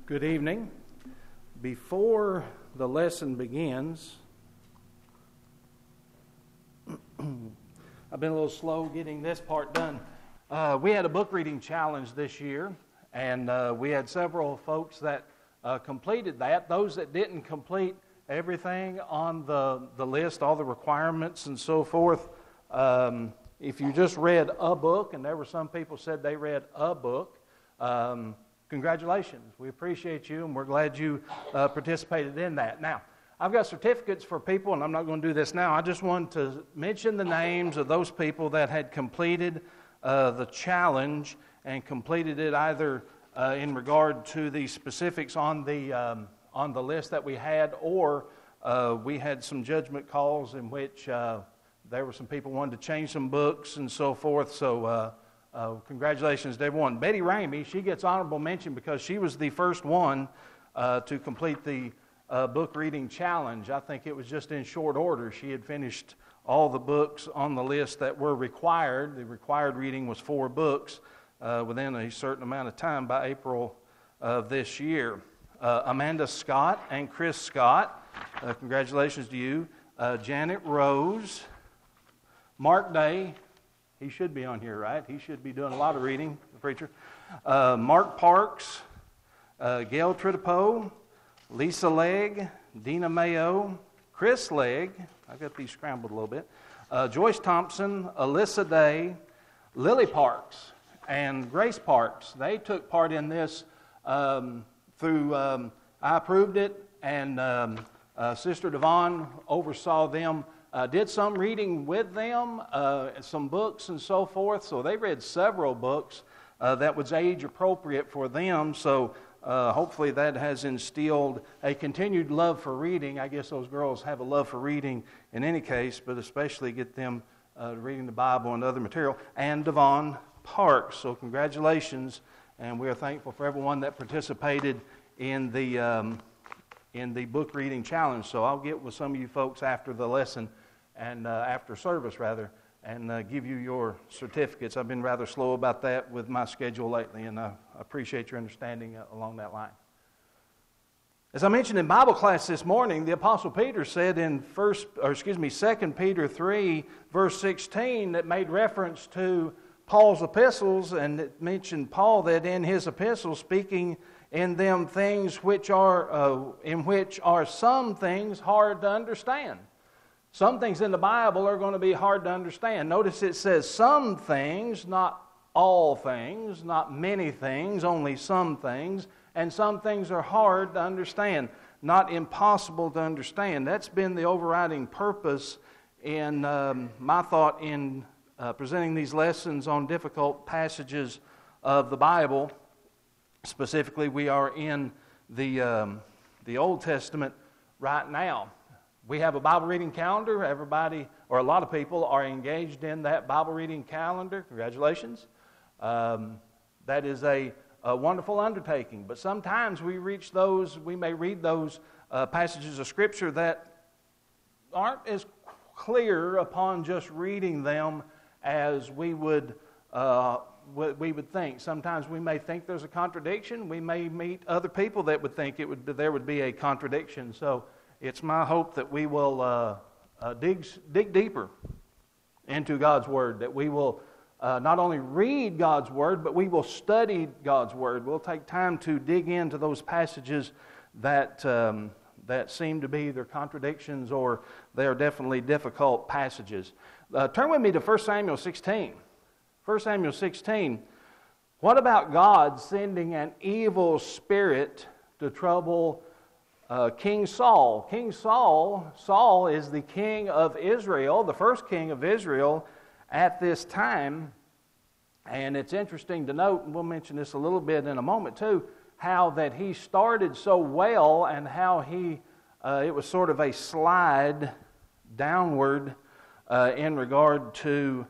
Good evening. Before the lesson begins, I've been a little slow getting this part done. We had a book reading challenge this year, and we had several folks that completed that. Those that didn't complete everything on the list, all the requirements and so forth, if you just read a book, and there were some people said they read a book, congratulations. We appreciate you, and we're glad you participated in that. Now, I've got certificates for people, and I'm not going to do this now. I just wanted to mention the names of those people that had completed the challenge and completed it either in regard to the specifics on the list that we had, or we had some judgment calls in which there were some people wanted to change some books and so forth. So congratulations to everyone. Betty Ramey, she gets honorable mention because she was the first one to complete the book reading challenge. I think it was just in short order. She had finished all the books on the list that were required. The required reading was 4 books within a certain amount of time by April of this year. Amanda Scott and Chris Scott, congratulations to you. Janet Rose, Mark Day, he should be on here, right? He should be doing a lot of reading, the preacher. Mark Parks, Gail Tritipo, Lisa Legg, Dina Mayo, Chris Legg, I've got these scrambled a little bit, Joyce Thompson, Alyssa Day, Lily Parks, and Grace Parks. They took part in this through, I approved it, and Sister Devon oversaw them. Did some reading with them, some books and so forth. So they read several books that was age appropriate for them. So hopefully that has instilled a continued love for reading. I guess those girls have a love for reading in any case, but especially get them reading the Bible and other material. And Devon Parks. So congratulations, and we are thankful for everyone that participated in the book reading challenge. So I'll get with some of you folks after the lesson, and after service rather, and give you your certificates. I've been rather slow about that with my schedule lately, and I appreciate your understanding along that line. As I mentioned in Bible class this morning, the Apostle Peter said in 2 Peter 3, verse 16, that made reference to Paul's epistles, and it mentioned Paul that in his epistles, speaking in them things which are some things hard to understand. Some things in the Bible are going to be hard to understand. Notice it says some things, not all things, not many things, only some things. And some things are hard to understand, not impossible to understand. That's been the overriding purpose in my thought in presenting these lessons on difficult passages of the Bible. Specifically, we are in the Old Testament right now. We have a Bible reading calendar. Everybody, or a lot of people, are engaged in that Bible reading calendar. Congratulations. That is a wonderful undertaking. But sometimes we may read those passages of Scripture that aren't as clear upon just reading them as we would think. Sometimes we may think there's a contradiction. We may meet other people that would think there would be a contradiction. So it's my hope that we will dig deeper into God's Word, that we will not only read God's Word, but we will study God's Word. We'll take time to dig into those passages that seem to be either contradictions or they are definitely difficult passages. Turn with me to 1 Samuel 16. 1 Samuel 16. What about God sending an evil spirit to trouble King Saul? King Saul is the king of Israel, the first king of Israel at this time. And it's interesting to note, and we'll mention this a little bit in a moment too, how that he started so well and how it was sort of a slide downward in regard to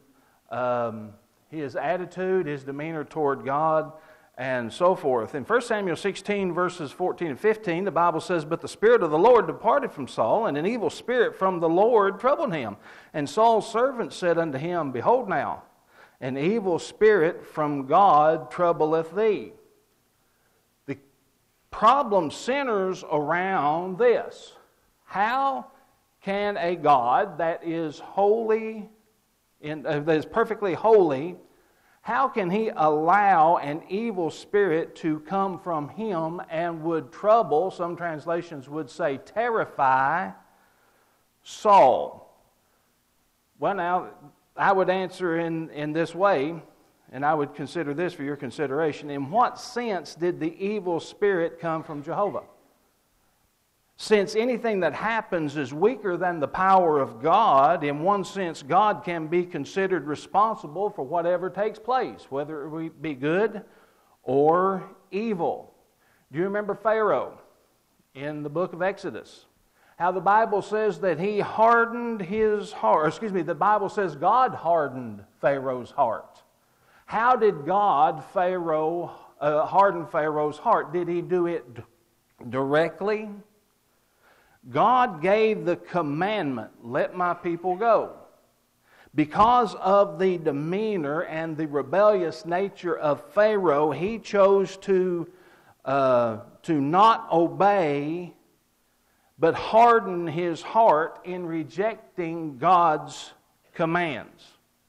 his attitude, his demeanor toward God, and so forth. In 1 Samuel 16, verses 14 and 15, the Bible says, "But the Spirit of the Lord departed from Saul, and an evil spirit from the Lord troubled him. And Saul's servant said unto him, Behold now, an evil spirit from God troubleth thee." The problem centers around this. How can a God that is holy, that is perfectly holy, how can he allow an evil spirit to come from him and would trouble, some translations would say terrify, Saul? Well, now, I would answer in this way, and I would consider this for your consideration. In what sense did the evil spirit come from Jehovah? Since anything that happens is weaker than the power of God, in one sense, God can be considered responsible for whatever takes place, whether it be good or evil. Do you remember Pharaoh in the book of Exodus? How the Bible says that he hardened his heart. The Bible says God hardened Pharaoh's heart. How did God harden Pharaoh's heart? Did he do it directly? God gave the commandment, let my people go. Because of the demeanor and the rebellious nature of Pharaoh, he chose to not obey, but harden his heart in rejecting God's commands.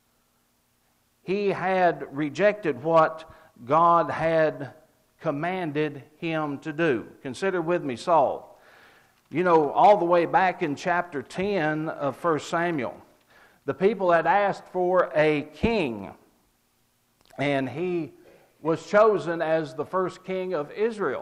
He had rejected what God had commanded him to do. Consider with me Saul. You know, all the way back in chapter 10 of 1 Samuel, the people had asked for a king, and he was chosen as the first king of Israel.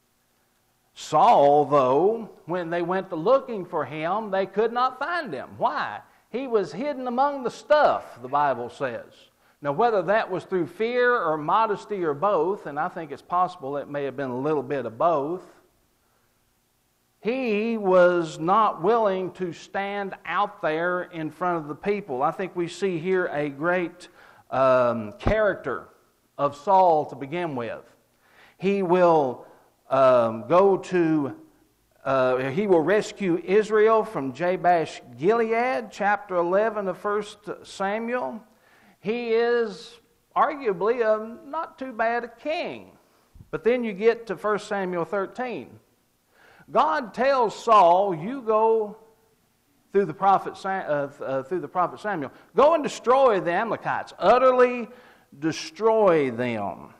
Saul, though, when they went to looking for him, they could not find him. Why? He was hidden among the stuff, the Bible says. Now, whether that was through fear or modesty or both, and I think it's possible it may have been a little bit of both, he was not willing to stand out there in front of the people. I think we see here a great character of Saul to begin with. He will he will rescue Israel from Jabesh Gilead, chapter 11 of 1 Samuel. He is arguably not too bad a king. But then you get to 1 Samuel 13. God tells Saul, you go through the prophet Samuel, go and destroy the Amalekites, utterly destroy them.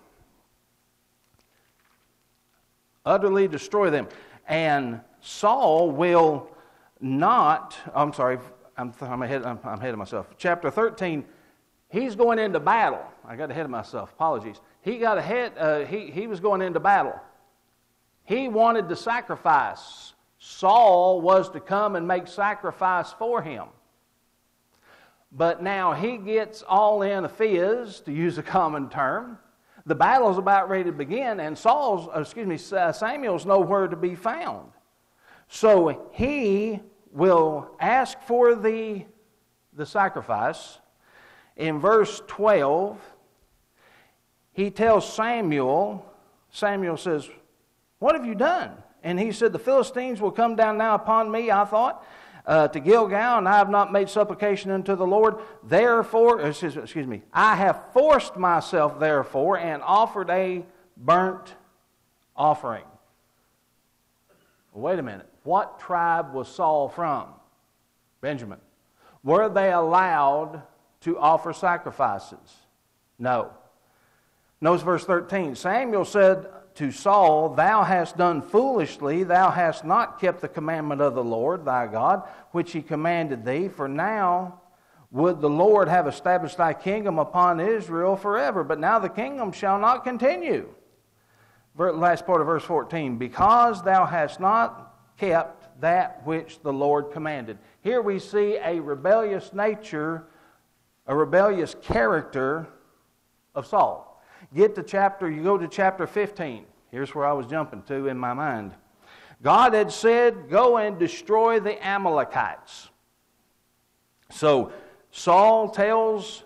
Utterly destroy them. And Saul will not, I'm ahead of myself. Chapter 13, he's going into battle. I got ahead of myself, apologies. He was going into battle. He wanted to sacrifice. Saul was to come and make sacrifice for him. But now he gets all in a fizz, to use a common term. The battle's about ready to begin, and Samuel's nowhere to be found. So he will ask for the sacrifice. In verse 12, he tells Samuel says, what have you done? And he said, the Philistines will come down now upon me, I thought, to Gilgal, and I have not made supplication unto the Lord. Therefore, I have forced myself, therefore, and offered a burnt offering. Wait a minute. What tribe was Saul from? Benjamin. Were they allowed to offer sacrifices? No. Notice verse 13. Samuel said to Saul, thou hast done foolishly, thou hast not kept the commandment of the Lord thy God, which he commanded thee, for now would the Lord have established thy kingdom upon Israel forever, but now the kingdom shall not continue. Last part of verse 14, because thou hast not kept that which the Lord commanded. Here we see a rebellious nature, a rebellious character of Saul. You go to chapter 15. Here's where I was jumping to in my mind. God had said, go and destroy the Amalekites. So Samuel tells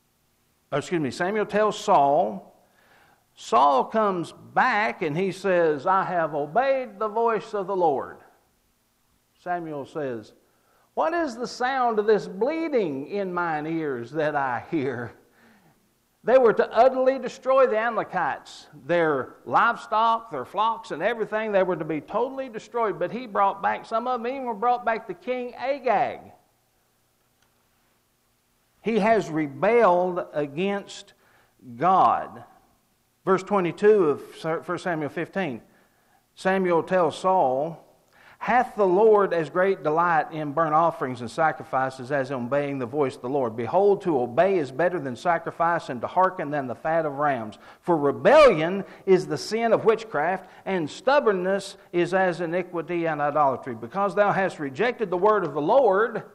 Saul. Saul comes back and he says, I have obeyed the voice of the Lord. Samuel says, what is the sound of this bleating in mine ears that I hear? They were to utterly destroy the Amalekites. Their livestock, their flocks, and everything, they were to be totally destroyed. But he brought back, some of them even were brought back to King Agag. He has rebelled against God. Verse 22 of 1 Samuel 15. Samuel tells Saul, "Hath the Lord as great delight in burnt offerings and sacrifices as in obeying the voice of the Lord? Behold, to obey is better than sacrifice, and to hearken than the fat of rams. For rebellion is the sin of witchcraft, and stubbornness is as iniquity and idolatry. Because thou hast rejected the word of the Lord,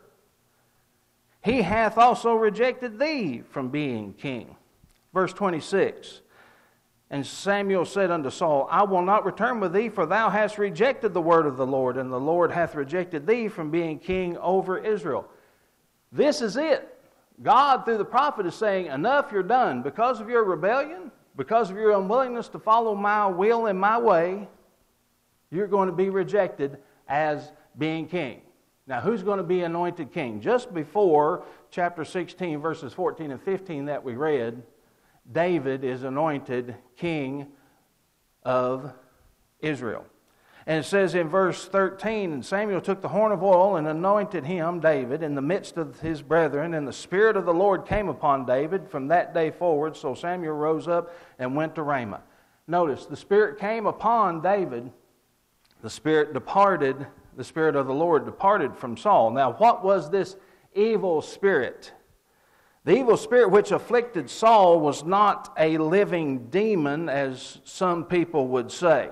he hath also rejected thee from being king." Verse 26. And Samuel said unto Saul, "I will not return with thee, for thou hast rejected the word of the Lord, and the Lord hath rejected thee from being king over Israel." This is it. God, through the prophet, is saying, enough, you're done. Because of your rebellion, because of your unwillingness to follow my will and my way, you're going to be rejected as being king. Now, who's going to be anointed king? Just before chapter 16, verses 14 and 15 that we read, David is anointed king of Israel. And it says in verse 13, "And Samuel took the horn of oil and anointed him," David, "in the midst of his brethren, and the Spirit of the Lord came upon David from that day forward. So Samuel rose up and went to Ramah." Notice, the Spirit came upon David. The Spirit departed, the Spirit of the Lord departed from Saul. Now, what was this evil spirit? The evil spirit which afflicted Saul was not a living demon, as some people would say.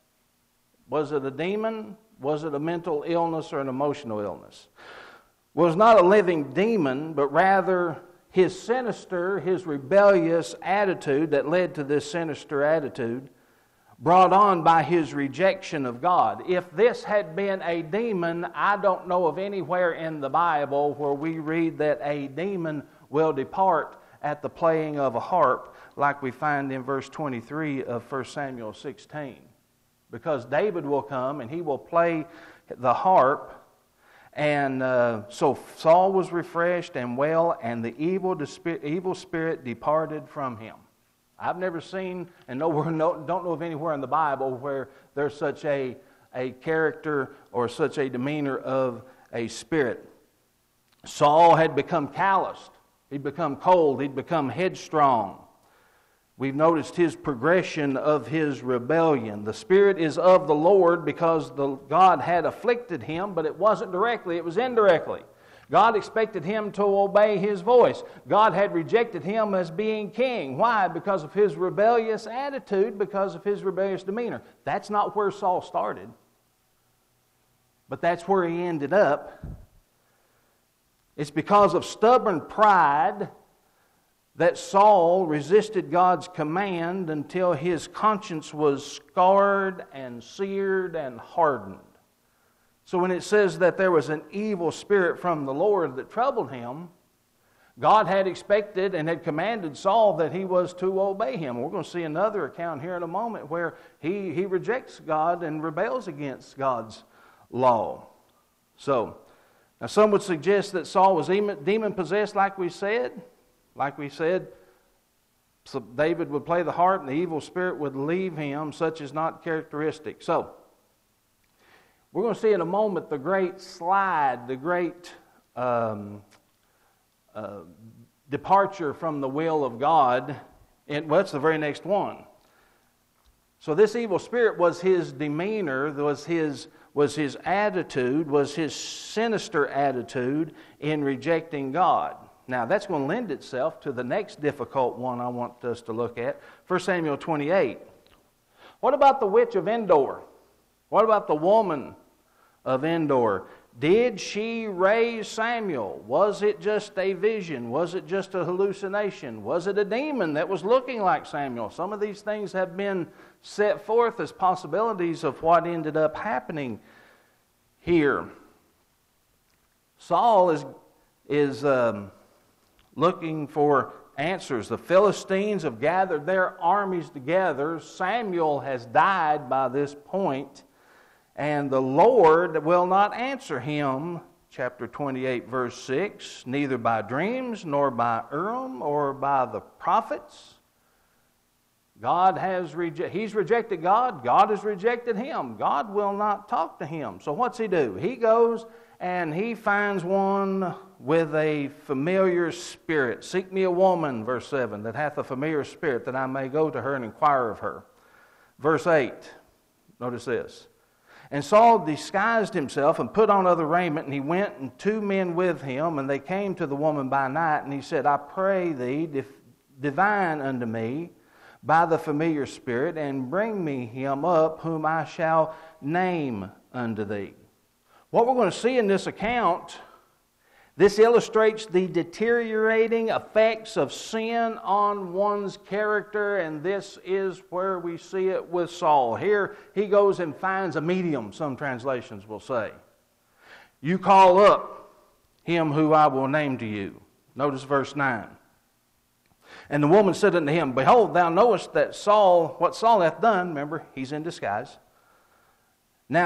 Was it a demon? Was it a mental illness or an emotional illness? It was not a living demon, but rather his sinister, his rebellious attitude that led to this sinister attitude, brought on by his rejection of God. If this had been a demon, I don't know of anywhere in the Bible where we read that a demon will depart at the playing of a harp, like we find in verse 23 of 1 Samuel 16. Because David will come and he will play the harp, and so Saul was refreshed and well, and the evil spirit departed from him. I've never seen and don't know of anywhere in the Bible where there's such a character or such a demeanor of a spirit. Saul had become calloused. He'd become cold. He'd become headstrong. We've noticed his progression of his rebellion. The Spirit is of the Lord because God had afflicted him, but it wasn't directly, it was indirectly. God expected him to obey his voice. God had rejected him as being king. Why? Because of his rebellious attitude, because of his rebellious demeanor. That's not where Saul started, but that's where he ended up. It's because of stubborn pride that Saul resisted God's command until his conscience was scarred and seared and hardened. So when it says that there was an evil spirit from the Lord that troubled him, God had expected and had commanded Saul that he was to obey him. We're going to see another account here in a moment where he rejects God and rebels against God's law. So, now some would suggest that Saul was demon-possessed like we said. So David would play the harp and the evil spirit would leave him. Such is not characteristic. So, we're going to see in a moment the great slide, the great departure from the will of God. Well, it's the very next one. So this evil spirit was his demeanor, was his attitude, was his sinister attitude in rejecting God. Now, that's going to lend itself to the next difficult one I want us to look at, 1 Samuel 28. What about the witch of Endor? What about the woman of Endor? Did she raise Samuel? Was it just a vision? Was it just a hallucination? Was it a demon that was looking like Samuel? Some of these things have been set forth as possibilities of what ended up happening here. Saul is looking for answers. The Philistines have gathered their armies together. Samuel has died by this point, and the Lord will not answer him chapter 28, verse 6, neither by dreams, nor by Urim, or by the prophets. He's rejected God. God has rejected him. God will not talk to him. So what's he do? He goes and he finds one with a familiar spirit. Seek me a woman, verse 7, that hath a familiar spirit, that I may go to her and inquire of her. Verse 8, notice this. And Saul disguised himself and put on other raiment, and he went, and 2 men with him, and they came to the woman by night, and he said, I pray thee, divine unto me by the familiar spirit, and bring me him up, whom I shall name unto thee. What we're going to see in this account, this illustrates the deteriorating effects of sin on one's character, and this is where we see it with Saul. Here he goes and finds a medium, some translations will say. You call up him who I will name to you. Notice verse 9. And the woman said unto him, Behold, thou knowest that what Saul hath done. Remember, he's in disguise. Now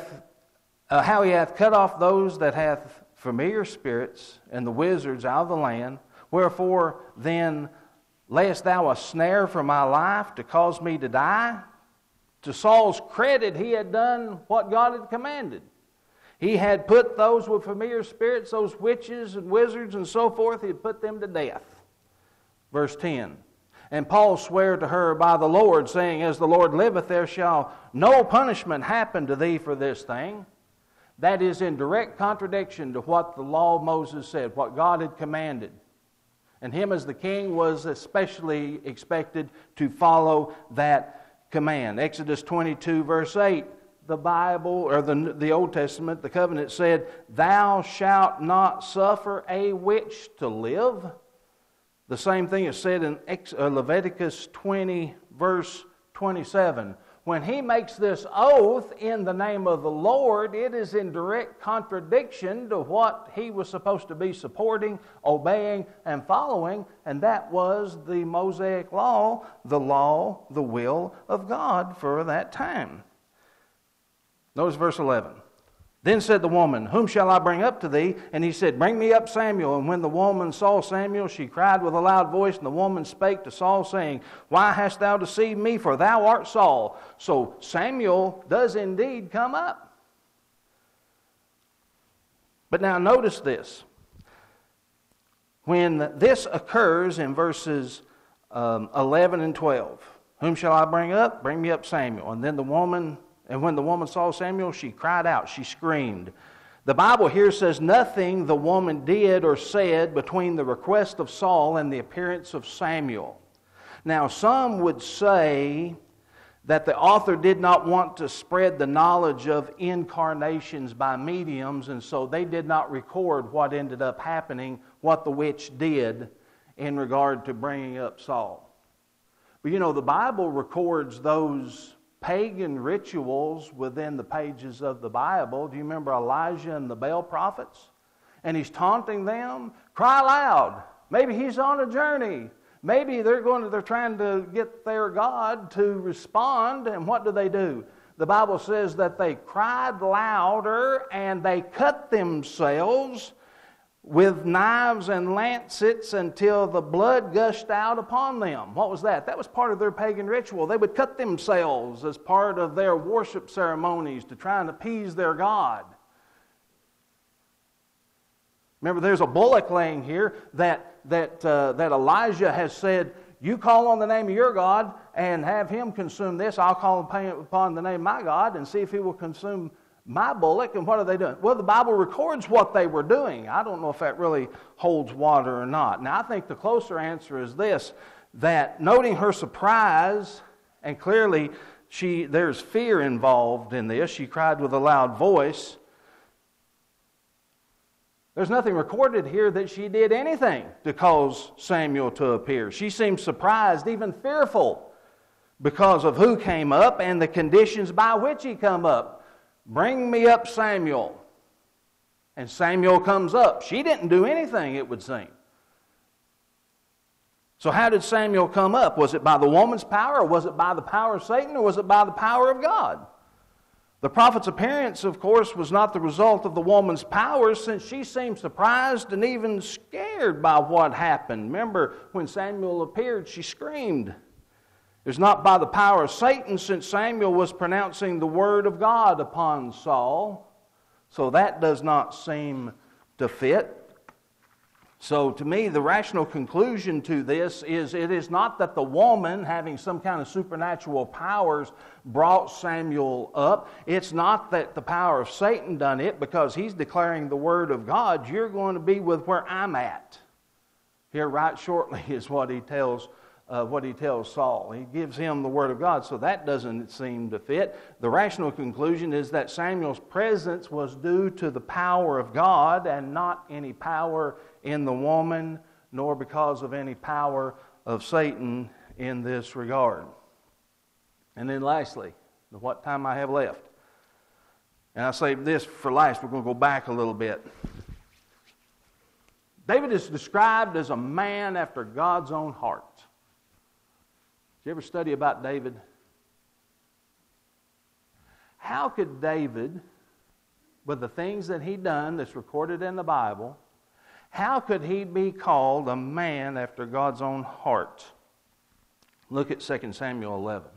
how he hath cut off those that hath familiar spirits and the wizards out of the land. Wherefore then layest thou a snare for my life to cause me to die? To Saul's credit, he had done what God had commanded. He had put those with familiar spirits, those witches and wizards and so forth, he had put them to death. Verse 10, and Paul sware to her by the Lord, saying, As the Lord liveth, there shall no punishment happen to thee for this thing. That is in direct contradiction to what the law of Moses said, what God had commanded. And him as the king was especially expected to follow that command. Exodus 22 verse 8, the Bible, or the Old Testament, the covenant said, Thou shalt not suffer a witch to live. The same thing is said in Leviticus 20, verse 27. When he makes this oath in the name of the Lord, it is in direct contradiction to what he was supposed to be supporting, obeying, and following, and that was the Mosaic law, the will of God for that time. Notice verse 11. Then said the woman, Whom shall I bring up to thee? And he said, Bring me up Samuel. And when the woman saw Samuel, she cried with a loud voice, and the woman spake to Saul, saying, Why hast thou deceived me? For thou art Saul. So Samuel does indeed come up. But now notice this. When this occurs in verses 11 and 12, Whom shall I bring up? Bring me up Samuel. And when the woman saw Samuel, she cried out, she screamed. The Bible here says nothing the woman did or said between the request of Saul and the appearance of Samuel. Now, some would say that the author did not want to spread the knowledge of incarnations by mediums, and so they did not record what ended up happening, what the witch did in regard to bringing up Saul. But you know, the Bible records those pagan rituals within the pages of the Bible. Do you remember Elijah and the Baal prophets? And he's taunting them. Cry loud. Maybe he's on a journey. Maybe they're trying to get their God to respond. And what do? The Bible says that they cried louder and they cut themselves with knives and lancets until the blood gushed out upon them. What was that? That was part of their pagan ritual. They would cut themselves as part of their worship ceremonies to try and appease their God. Remember, there's a bullock laying here that Elijah has said, You call on the name of your God and have him consume this. I'll call upon the name of my God and see if he will consume my bullock. And what are they doing? Well, the Bible records what they were doing. I don't know if that really holds water or not. Now, I think the closer answer is this, that noting her surprise, and clearly there's fear involved in this. She cried with a loud voice. There's nothing recorded here that she did anything to cause Samuel to appear. She seemed surprised, even fearful, because of who came up and the conditions by which he come up. Bring me up Samuel. And Samuel comes up. She didn't do anything, it would seem. So how did Samuel come up? Was it by the woman's power, or was it by the power of Satan, or was it by the power of God? The prophet's appearance, of course, was not the result of the woman's powers, since she seemed surprised and even scared by what happened. Remember, when Samuel appeared, she screamed. It was not by the power of Satan, since Samuel was pronouncing the word of God upon Saul. So that does not seem to fit. So to me, the rational conclusion to this is it is not that the woman having some kind of supernatural powers brought Samuel up. It's not that the power of Satan done it, because he's declaring the word of God. You're going to be with where I'm at. Here right shortly is what he tells Saul. He gives him the word of God, so that doesn't seem to fit. The rational conclusion is that Samuel's presence was due to the power of God and not any power in the woman, nor because of any power of Satan in this regard. And then lastly, what time I have left. And I say this for last, we're going to go back a little bit. David is described as a man after God's own heart. Did you ever study about David? How could David, with the things that he done that's recorded in the Bible, how could he be called a man after God's own heart? Look at 2 Samuel 11.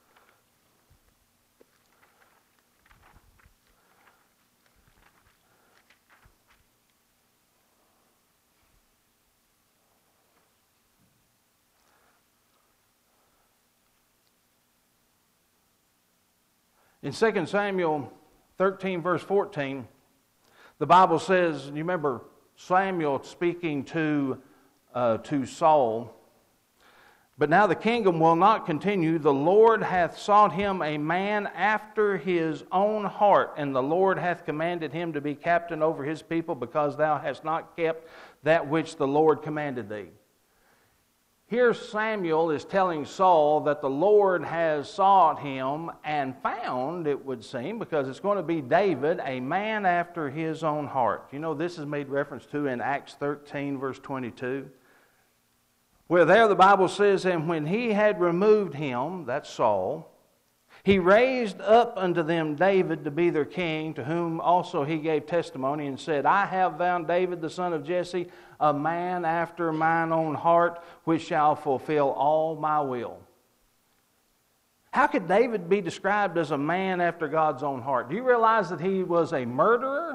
In 2 Samuel 13, verse 14, the Bible says, you remember Samuel speaking to Saul, "But now the kingdom will not continue. The Lord hath sought him a man after his own heart, and the Lord hath commanded him to be captain over his people, because thou hast not kept that which the Lord commanded thee." Here Samuel is telling Saul that the Lord has sought him and found, it would seem, because it's going to be David, a man after his own heart. You know, this is made reference to in Acts 13, verse 22. Where there the Bible says, "And when he had removed him," that's Saul, "he raised up unto them David to be their king, to whom also he gave testimony, and said, I have found David the son of Jesse, a man after mine own heart, which shall fulfill all my will." How could David be described as a man after God's own heart? Do you realize that he was a murderer?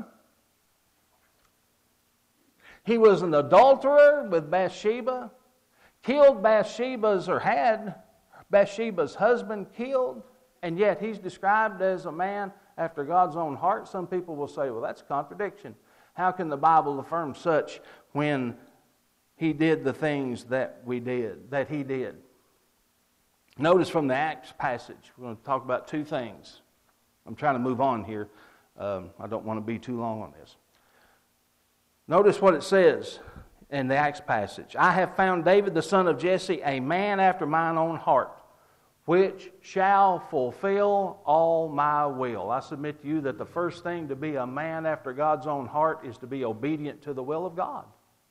He was an adulterer with Bathsheba, killed Bathsheba's, or had Bathsheba's husband killed, and yet he's described as a man after God's own heart. Some people will say, well, that's a contradiction. How can the Bible affirm such when he did the things that he did? Notice from the Acts passage, we're going to talk about two things. I'm trying to move on here. I don't want to be too long on this. Notice what it says in the Acts passage. "I have found David the son of Jesse, a man after mine own heart, which shall fulfill all my will." I submit to you that the first thing to be a man after God's own heart is to be obedient to the will of God.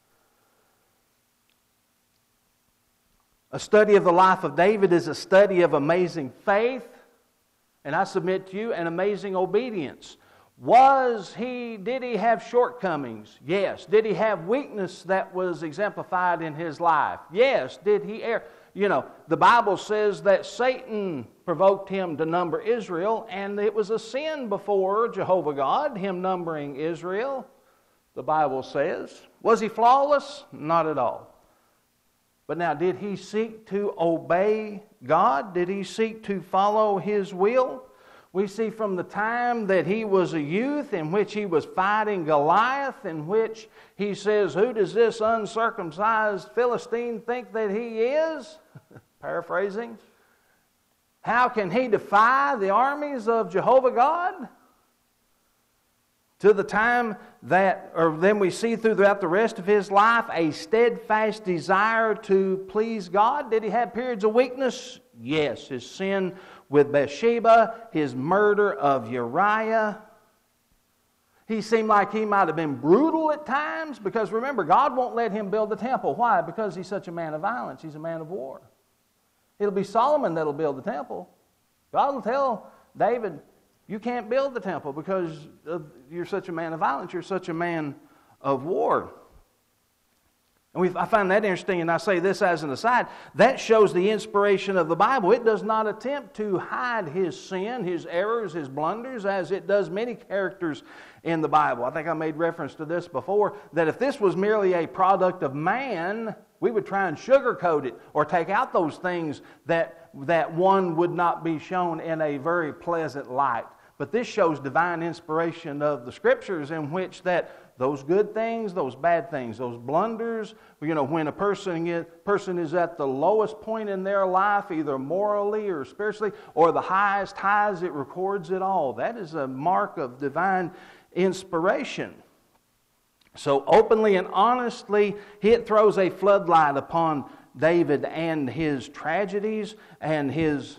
A study of the life of David is a study of amazing faith, and I submit to you, an amazing obedience. Did he have shortcomings? Yes. Did he have weakness that was exemplified in his life? Yes. Did he err? You know, the Bible says that Satan provoked him to number Israel, and it was a sin before Jehovah God, him numbering Israel, the Bible says. Was he flawless? Not at all. But now, did he seek to obey God? Did he seek to follow his will? We see from the time that he was a youth, in which he was fighting Goliath, in which he says, "Who does this uncircumcised Philistine think that he is?" Paraphrasing. How can he defy the armies of Jehovah God? To the time that, or then we see throughout the rest of his life, a steadfast desire to please God. Did he have periods of weakness? Yes. His sin with Bathsheba, his murder of Uriah. He seemed like he might have been brutal at times, because remember, God won't let him build the temple. Why? Because he's such a man of violence. He's a man of war. It'll be Solomon that'll build the temple. God will tell David, You can't build the temple because you're such a man of violence. You're such a man of war. And I find that interesting, and I say this as an aside. That shows the inspiration of the Bible. It does not attempt to hide his sin, his errors, his blunders, as it does many characters in the Bible. I think I made reference to this before, that if this was merely a product of man, we would try and sugarcoat it or take out those things that one would not be shown in a very pleasant light. But this shows divine inspiration of the Scriptures, in which that those good things, those bad things, those blunders, when a person is at the lowest point in their life, either morally or spiritually, or the highest highs, it records it all. That is a mark of divine inspiration. So openly and honestly, it throws a floodlight upon David and his tragedies and his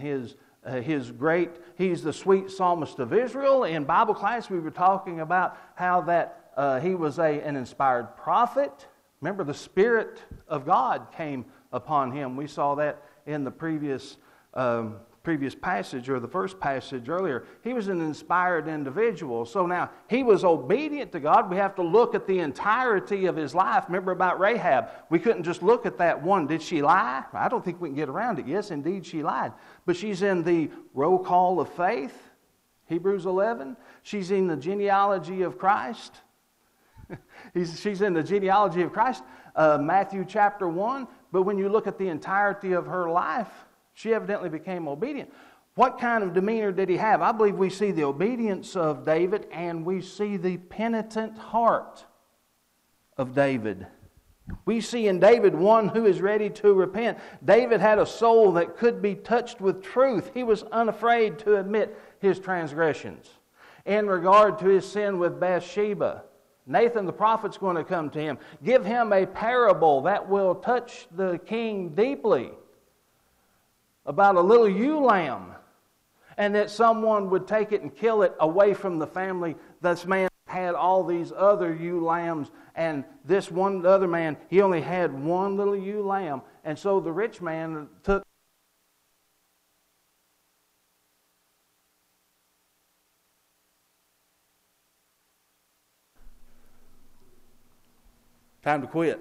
great. He's the sweet psalmist of Israel. In Bible class, we were talking about how that he was an inspired prophet. Remember, the Spirit of God came upon him. We saw that in the previous passage, or the first passage earlier. He was an inspired individual. So now, he was obedient to God. We have to look at the entirety of his life. Remember about Rahab. We couldn't just look at that one. Did she lie? I don't think we can get around it. Yes, indeed, she lied. But she's in the roll call of faith, Hebrews 11. She's in the genealogy of Christ. She's in the genealogy of Christ, Matthew chapter 1. But when you look at the entirety of her life, she evidently became obedient. What kind of demeanor did he have? I believe we see the obedience of David, and we see the penitent heart of David. We see in David one who is ready to repent. David had a soul that could be touched with truth. He was unafraid to admit his transgressions. In regard to his sin with Bathsheba, Nathan the prophet's going to come to him. Give him a parable that will touch the king deeply about a little ewe lamb, and that someone would take it and kill it away from the family. This man had all these other ewe lambs, and this one other man, he only had one little ewe lamb. And so the rich man took time to quit.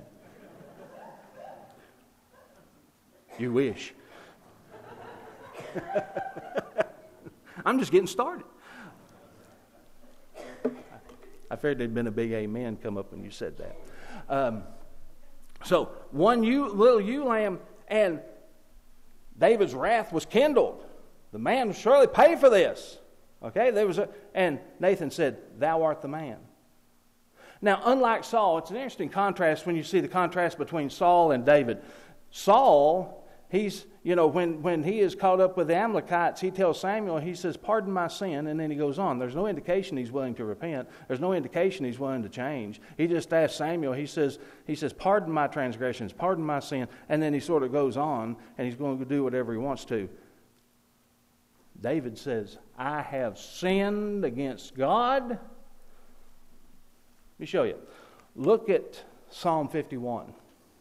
You wish. I'm just getting started. I figured there'd been a big amen come up when you said that. So one little ewe lamb, and David's wrath was kindled. The man will surely pay for this. Okay, and Nathan said, "Thou art the man." Now, unlike Saul, it's an interesting contrast when you see the contrast between Saul and David. Saul, when he is caught up with the Amalekites, he tells Samuel, he says, "Pardon my sin," and then he goes on. There's no indication he's willing to repent. There's no indication he's willing to change. He just asks Samuel, he says, "Pardon my transgressions, pardon my sin," and then he sort of goes on, and he's going to do whatever he wants to. David says, "I have sinned against God." Let me show you. Look at Psalm 51.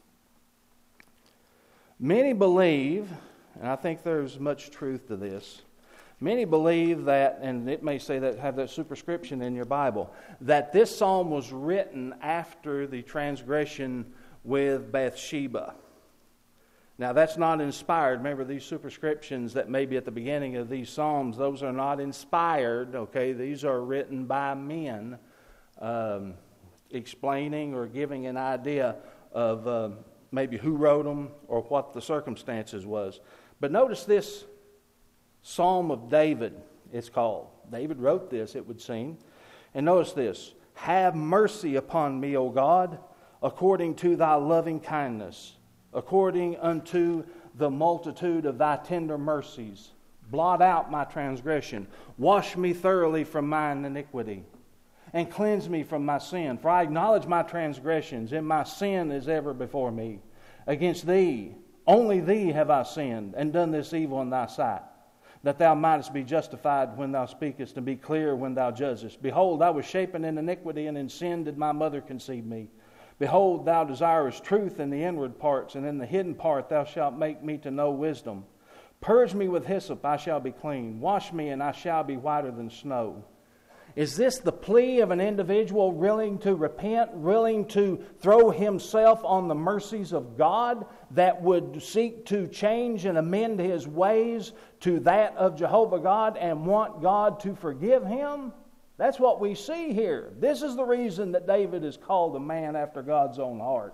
Many believe, and I think there's much truth to this, many believe that, and it may say that, have that superscription in your Bible, that this psalm was written after the transgression with Bathsheba. Now, that's not inspired. Remember, these superscriptions that may be at the beginning of these psalms, those are not inspired, okay? These are written by men, explaining or giving an idea of maybe who wrote them or what the circumstances was. But notice this Psalm of David, it's called. David wrote this, it would seem. And notice this: "Have mercy upon me, O God, according to thy loving kindness, according unto the multitude of thy tender mercies. Blot out my transgression. Wash me thoroughly from mine iniquity, and cleanse me from my sin. For I acknowledge my transgressions, and my sin is ever before me. Against thee, only thee have I sinned, and done this evil in thy sight, that thou mightest be justified when thou speakest, and be clear when thou judgest. Behold, I was shapen in iniquity, and in sin did my mother conceive me. Behold, thou desirest truth in the inward parts, and in the hidden part thou shalt make me to know wisdom. Purge me with hyssop, I shall be clean. Wash me, and I shall be whiter than snow. Is this the plea of an individual willing to repent, willing to throw himself on the mercies of God, that would seek to change and amend his ways to that of Jehovah God and want God to forgive him? That's what we see here. This is the reason that David is called a man after God's own heart.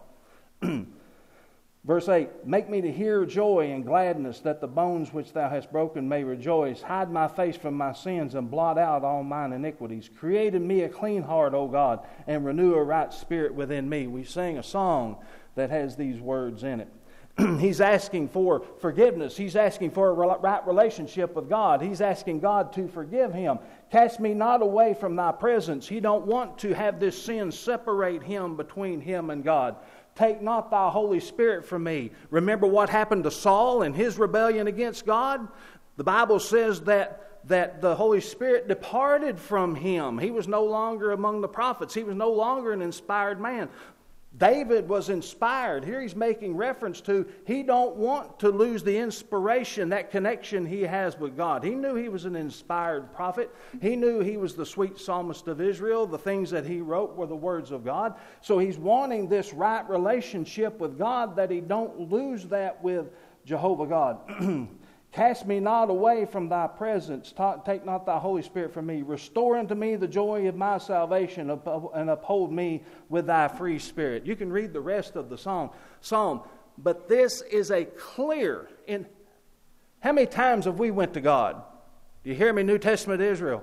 Verse 8, make me to hear joy and gladness, that the bones which thou hast broken may rejoice. Hide my face from my sins and blot out all mine iniquities. Create in me a clean heart, O God, and renew a right spirit within me. We sing a song that has these words in it. He's asking for forgiveness. He's asking for a right relationship with God. He's asking God to forgive him. Cast me not away from thy presence. He don't want to have this sin separate him between him and God. Take not thy Holy Spirit from me. Remember what happened to Saul and his rebellion against God? The Bible says that the Holy Spirit departed from him. He was no longer among the prophets. He was no longer an inspired man. David was inspired. Here he's making reference to he don't want to lose the inspiration, that connection he has with God. He knew he was an inspired prophet. He knew he was the sweet psalmist of Israel. The things that he wrote were the words of God. So he's wanting this right relationship with God, that he don't lose that with Jehovah God. Cast me not away from thy presence. Take not thy Holy Spirit from me. Restore unto me the joy of my salvation, and uphold me with thy free spirit. You can read the rest of the psalm. But this is a clear... How many times have we went to God? Do you hear me, New Testament Israel?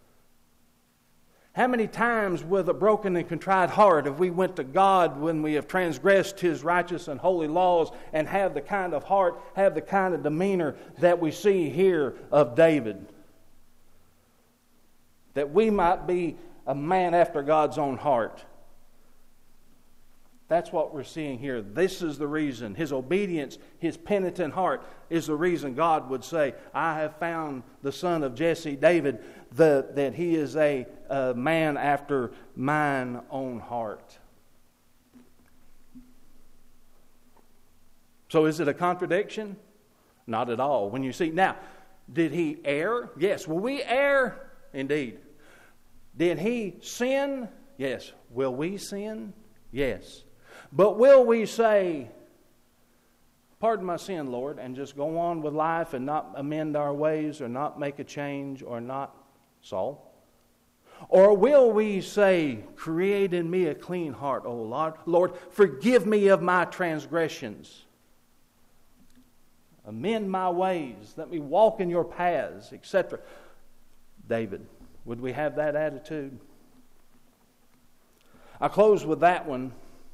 How many times with a broken and contrite heart have we went to God when we have transgressed his righteous and holy laws, and have the kind of heart, have the kind of demeanor that we see here of David? That we might be a man after God's own heart. That's what we're seeing here. This is the reason. His obedience, his penitent heart is the reason God would say, I have found the son of Jesse, David, that he is a man after mine own heart. So is it a contradiction? Not at all. When you see, now, did he err? Yes. Will we err? Indeed. Did he sin? Yes. Will we sin? Yes. But will we say, pardon my sin, Lord, and just go on with life and not amend our ways, or not make a change, or not, Saul? Or will we say, create in me a clean heart, O Lord. Lord, forgive me of my transgressions. Amend my ways. Let me walk in your paths, etc. David, would we have that attitude? I close with that one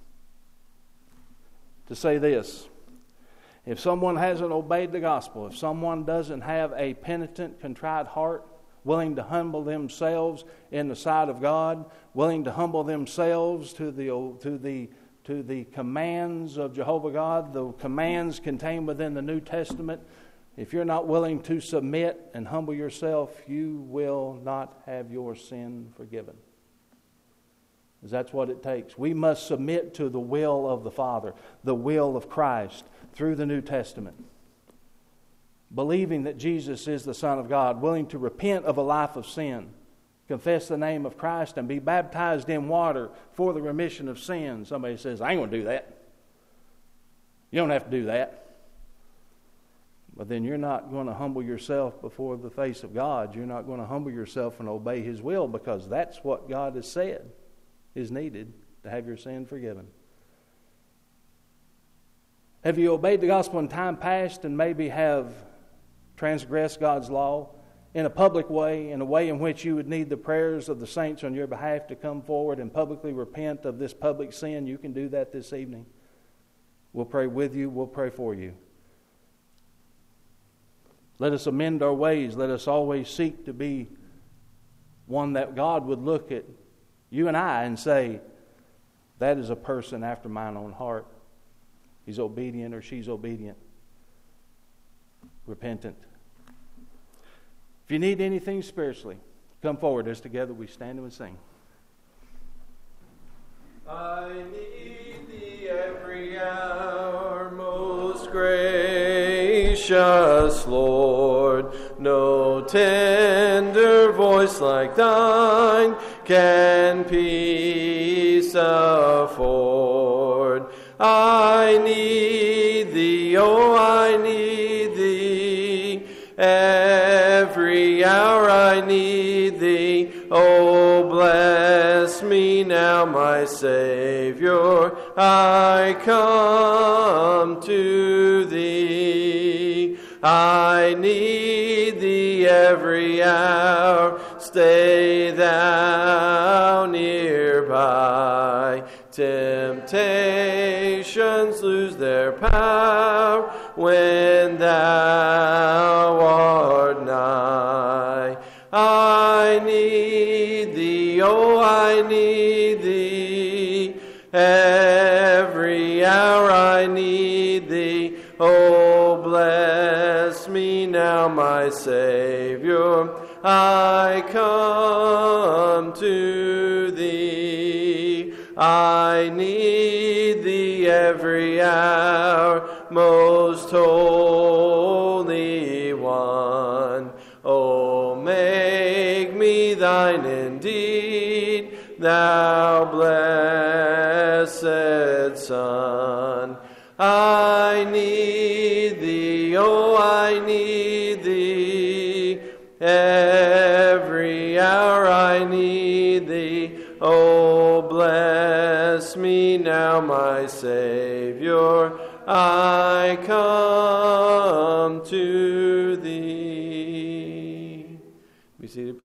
to say this. If someone hasn't obeyed the gospel, if someone doesn't have a penitent, contrite heart, willing to humble themselves in the sight of God, willing to humble themselves to the commands of Jehovah God, the commands contained within the New Testament, if you're not willing to submit and humble yourself, you will not have your sin forgiven. Because that's what it takes. We must submit to the will of the Father, the will of Christ, through the New Testament. Believing that Jesus is the Son of God, willing to repent of a life of sin, confess the name of Christ, and be baptized in water for the remission of sins. Somebody says, I ain't going to do that. You don't have to do that. But then you're not going to humble yourself before the face of God. You're not going to humble yourself and obey His will, because that's what God has said is needed to have your sin forgiven. Have you obeyed the gospel in time past and maybe have transgressed God's law in a public way, in a way in which you would need the prayers of the saints on your behalf to come forward and publicly repent of this public sin? You can do that this evening. We'll pray with you. We'll pray for you. Let us amend our ways. Let us always seek to be one that God would look at you and I and say, that is a person after mine own heart. He's obedient or she's obedient. Repentant. If you need anything spiritually, come forward as together we stand and we sing. I need thee every hour, most gracious gracious Lord. No tender voice like thine can peace afford. I need thee, oh, I need thee. Every hour I need thee. Oh, bless me now, my Savior. I come to thee. I need thee every hour. Stay thou nearby. Temptations lose their power when thou art nigh. I need thee, oh, I need thee. Every hour I need thee. Oh, bless me now, my Savior. I come to thee. I need thee every hour, most holy one. Oh, make me thine indeed, thou blessed Son. I need thee, oh, I need thee. Every hour I need thee. Oh, bless me now, my Savior. I come to thee. Be seated.